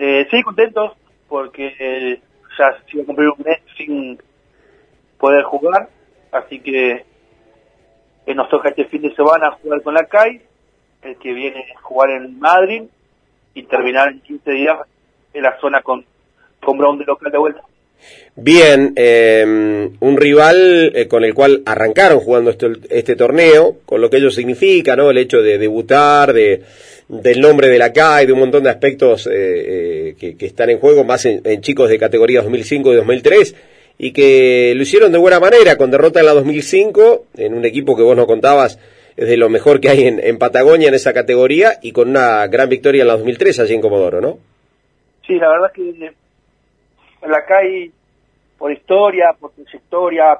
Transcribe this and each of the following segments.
Sí, contentos, porque ya se iba a cumplir un mes sin poder jugar, así que nos toca este fin de semana jugar con la CAI, el que viene a jugar en Madrid y terminar en 15 días en la zona con Brown de local de vuelta. Bien, un rival con el cual arrancaron jugando este torneo, con lo que ello significa, ¿no? El hecho de debutar, del nombre de la CAI, de un montón de aspectos que están en juego, más en chicos de categoría 2005 y 2003, y que lo hicieron de buena manera, con derrota en la 2005, en un equipo que vos nos contabas es de lo mejor que hay en Patagonia en esa categoría, y con una gran victoria en la 2003 allí en Comodoro, ¿no? Sí, la verdad que la CAI, por historia, por trayectoria,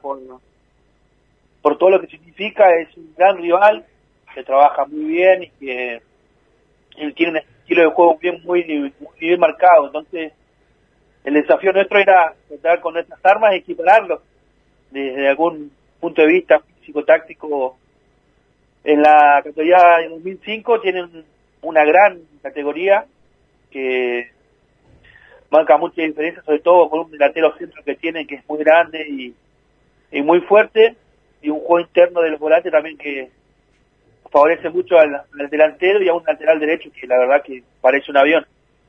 por todo lo que significa, es un gran rival que trabaja muy bien y que él tiene un estilo de juego muy bien marcado. Entonces, el desafío nuestro era tratar con nuestras armas y equipararlo desde algún punto de vista físico-táctico. En la categoría de 2005 tienen una gran categoría que marca mucha diferencia, sobre todo con un delantero centro que tienen, que es muy grande y muy fuerte, y un juego interno de los volantes también que favorece mucho al delantero y a un lateral derecho que la verdad que parece un avión.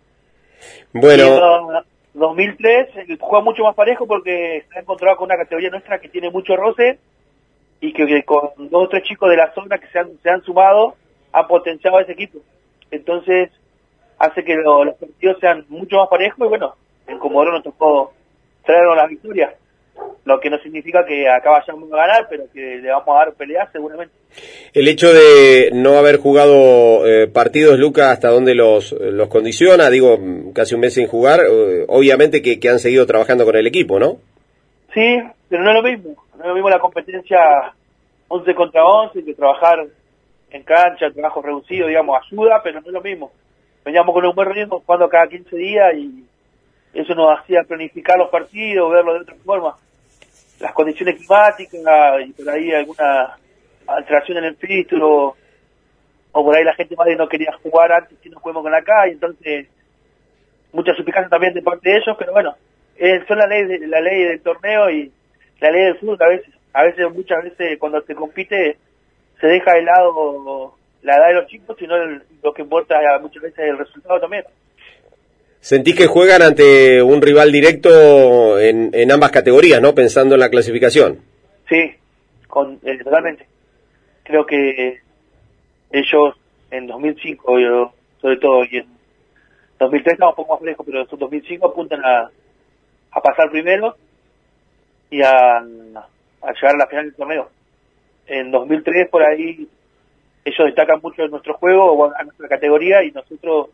Bueno, y en 2003 juega mucho más parejo porque está encontrado con una categoría nuestra que tiene mucho roce y que con 2 o 3 chicos de la zona que se han sumado han potenciado a ese equipo. Entonces hace que los partidos sean mucho más parejos y bueno, en Comodoro nos tocó traernos la victoria, lo que no significa que acá vayamos a ganar, pero que le vamos a dar pelea seguramente. el hecho de no haber jugado partidos, Luca, ¿hasta dónde los condiciona? Digo, casi un mes sin jugar, obviamente que han seguido trabajando con el equipo, ¿no? Sí, pero no es lo mismo. No es lo mismo la competencia 11 contra 11, que trabajar en cancha, trabajo reducido, digamos, ayuda, pero no es lo mismo. Veníamos con un buen ritmo jugando cada 15 días y eso nos hacía planificar los partidos, verlo de otra forma. Las condiciones climáticas y por ahí alguna alteración en el filtro, o por ahí la gente más no quería jugar antes que no juguemos con la CAI, entonces mucha suspicacia también de parte de ellos, pero bueno, son la ley del torneo y la ley del fútbol, muchas veces cuando se compite se deja de lado la edad de los chicos, sino lo que importa muchas veces es el resultado también. ¿Sentís que juegan ante un rival directo en ambas categorías, no? Pensando en la clasificación. Sí, totalmente. Creo que ellos en 2005, sobre todo, y en 2003 estamos un poco más lejos, pero en 2005 apuntan a pasar primero y a llegar a la final del torneo. En 2003, por ahí, ellos destacan mucho en nuestro juego, a nuestra categoría, y nosotros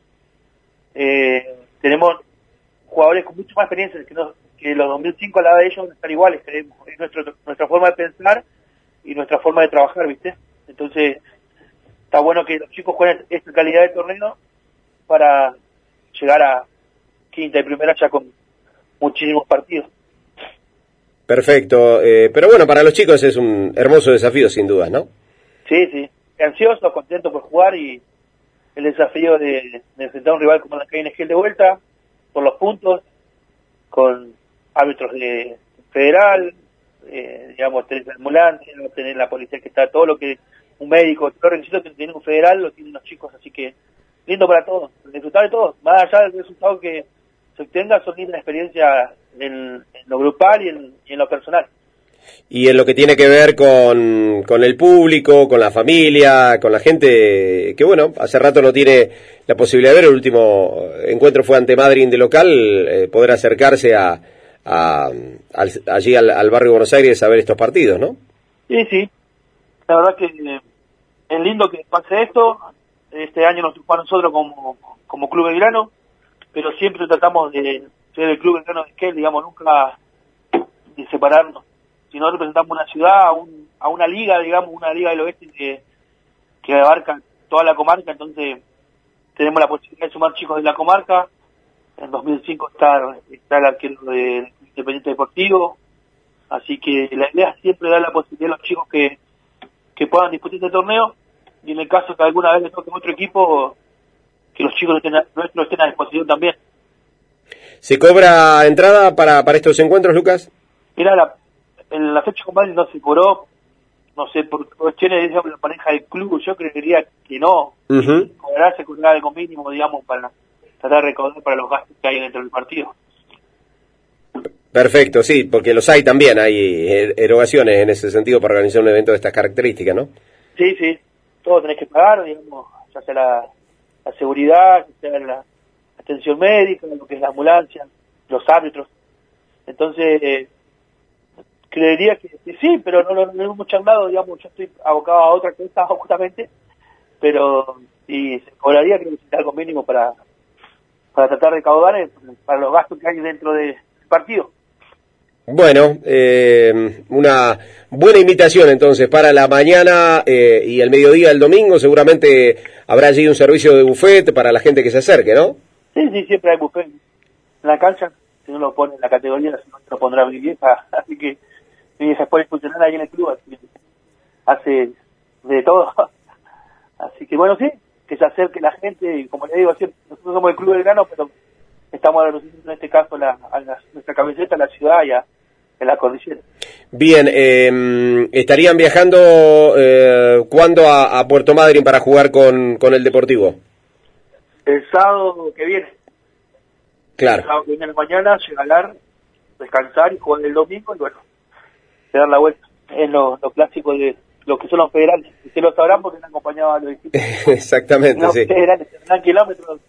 tenemos jugadores con mucha más experiencia que los 2005 a la edad de ellos van a estar iguales, creemos. Es nuestra forma de pensar y nuestra forma de trabajar, ¿viste? Entonces, está bueno que los chicos jueguen esta calidad de torneo para llegar a quinta y primera ya con muchísimos partidos. Perfecto, pero bueno, para los chicos es un hermoso desafío, sin duda, ¿no? Sí, ansiosos, contentos por jugar y el desafío de enfrentar a un rival como la KNG de vuelta, por los puntos, con árbitros de federal, digamos, tener la ambulancia, tener la policía que está, todo lo que un médico, todo los requisitos que tiene un federal lo tienen los chicos, así que lindo para todos, disfrutar de todo, más allá del resultado que se obtenga, son lindas experiencias en lo grupal y en lo personal. Y en lo que tiene que ver con el público, con la familia, con la gente que, bueno, hace rato no tiene la posibilidad de ver, el último encuentro fue ante Madrid de local, poder acercarse allí al barrio de Buenos Aires a ver estos partidos, ¿no? Sí, la verdad que es lindo que pase esto. Este año nos tocó a nosotros como Club Belgrano, pero siempre tratamos de ser el Club Belgrano de Esquel, digamos, nunca de separarnos, sino representamos una ciudad, a una liga, digamos, una liga del oeste que abarca toda la comarca. Entonces tenemos la posibilidad de sumar chicos de la comarca. En 2005 está el arquero del Independiente Deportivo, así que la idea es siempre dar la posibilidad a los chicos que puedan disputar este torneo, y en el caso que alguna vez le toque a otro equipo, que los chicos nuestros estén a disposición también. ¿Se cobra entrada para estos encuentros, Lucas? Mira, en la fecha con Madrid no se cobró, no sé, por cuestiones de la pareja del club, yo creería que no. Se cobrará algo mínimo, digamos, para tratar de recaudar para los gastos que hay dentro del partido. Perfecto, sí, porque los hay también, hay erogaciones en ese sentido para organizar un evento de estas características, ¿no? Sí, todo tenés que pagar, digamos, ya sea la seguridad, ya sea la atención médica, lo que es la ambulancia, los árbitros. Entonces, creería que sí, pero no hemos charlado, digamos, yo estoy abocado a otra cosa justamente, pero sí, se cobraría, creo que sería algo mínimo para tratar de recaudar para los gastos que hay dentro del partido. Bueno, una buena invitación entonces para la mañana y el mediodía del domingo. Seguramente habrá allí un servicio de buffet para la gente que se acerque, ¿no? Sí, siempre hay buffet en la cancha. Si no lo pone en la categoría, si no lo pondrá mi vieja. Así que mi vieja es funcionar ahí en el club, así que hace de todo. Así que bueno, sí, que se acerque la gente. Y como le digo, siempre, nosotros somos el Club Belgrano, pero estamos representando en este caso nuestra camiseta, a la ciudad y en la cordillera. Bien, ¿estarían viajando cuándo a Puerto Madryn para jugar con el Deportivo? El sábado que viene. Claro. El sábado que viene en la mañana, llegar, descansar y jugar el domingo y bueno, dar la vuelta. Es lo clásico de los que son los federales. Ustedes lo sabrán porque han acompañado a los distintos. Exactamente, los sí. Federales tendrán kilómetros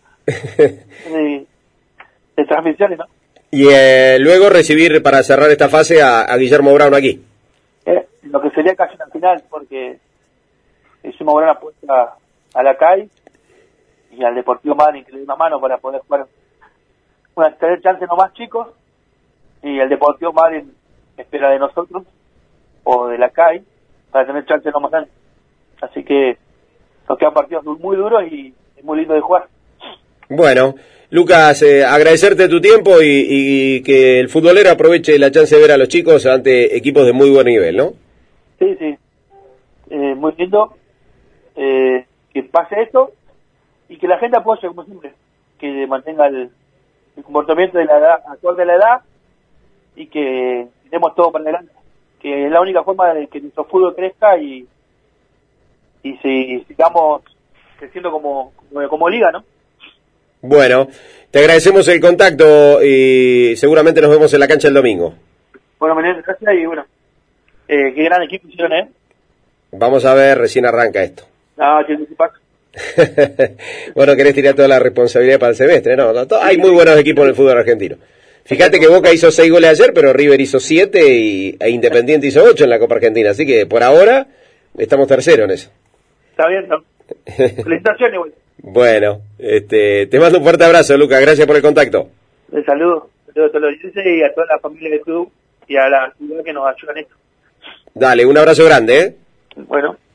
de transmisiones, ¿no? Y luego recibir para cerrar esta fase a Guillermo Brown aquí. Lo que sería casi una final, porque hicimos una apuesta a la CAI y al Deportivo Madryn, que le dio una mano para poder jugar tener chances no más chicos, y el Deportivo Madryn espera de nosotros, o de la CAI, para tener chances no más grandes. Así que nos quedan partidos muy duros y es muy lindo de jugar. Bueno, Lucas, agradecerte tu tiempo y que el futbolero aproveche la chance de ver a los chicos ante equipos de muy buen nivel, ¿no? Sí. Muy lindo que pase esto y que la gente apoye, como siempre, que mantenga el comportamiento de la edad, actual de la edad, y que demos todo para adelante, que es la única forma de que nuestro fútbol crezca y sigamos creciendo como liga, ¿no? Bueno, te agradecemos el contacto y seguramente nos vemos en la cancha el domingo. Bueno, Menezes, gracias y bueno, qué gran equipo hicieron, ¿eh? Vamos a ver, recién arranca esto. Tiene que pasar. Bueno, querés tirar toda la responsabilidad para el semestre, ¿no? Hay muy buenos equipos en el fútbol argentino. Fíjate que Boca hizo 6 goles ayer, pero River hizo 7 e Independiente hizo 8 en la Copa Argentina. Así que por ahora estamos terceros en eso. Está bien, ¿no? Felicitaciones, güey. Bueno, te mando un fuerte abrazo, Lucas. Gracias por el contacto. Un saludo a todos los dirigentes y a toda la familia del club y a la ciudad que nos ayudan en esto. Dale, un abrazo grande, ¿eh? Bueno.